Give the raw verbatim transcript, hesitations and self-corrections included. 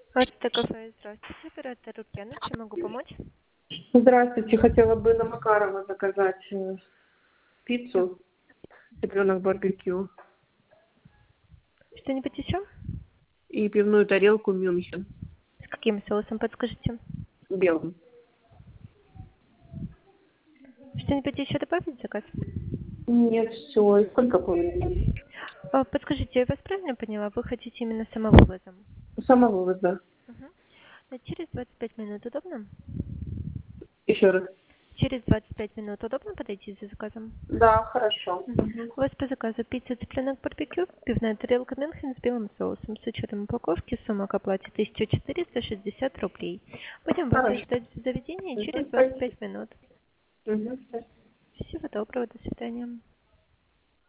Это кафе. Здравствуйте, оператор Ульяна. Чем могу помочь? Здравствуйте, хотела бы на Макарова заказать э, пиццу, цыпленок барбекю Что-нибудь еще? и пивную тарелку Мюнхен С каким соусом, подскажите? белым. Что-нибудь еще добавить в заказ? Нет, все. Сколько по времени? А, подскажите, я вас правильно поняла? Вы хотите именно самовывозом? Самовывоза. Угу. Через двадцать пять минут удобно? Еще раз. Через двадцать пять минут удобно подойти за заказом? Да, хорошо. Мгм. Мгм. У вас по заказу пицца, цыпленок, барбекю, пивная тарелка Мюнхен с белым соусом. С учетом упаковки сумма к оплате тысяча четыреста шестьдесят рублей. Будем вас Хорошо. ожидать в заведении через Мгм, двадцать спасибо. пять минут. Мгм. Всего доброго, до свидания.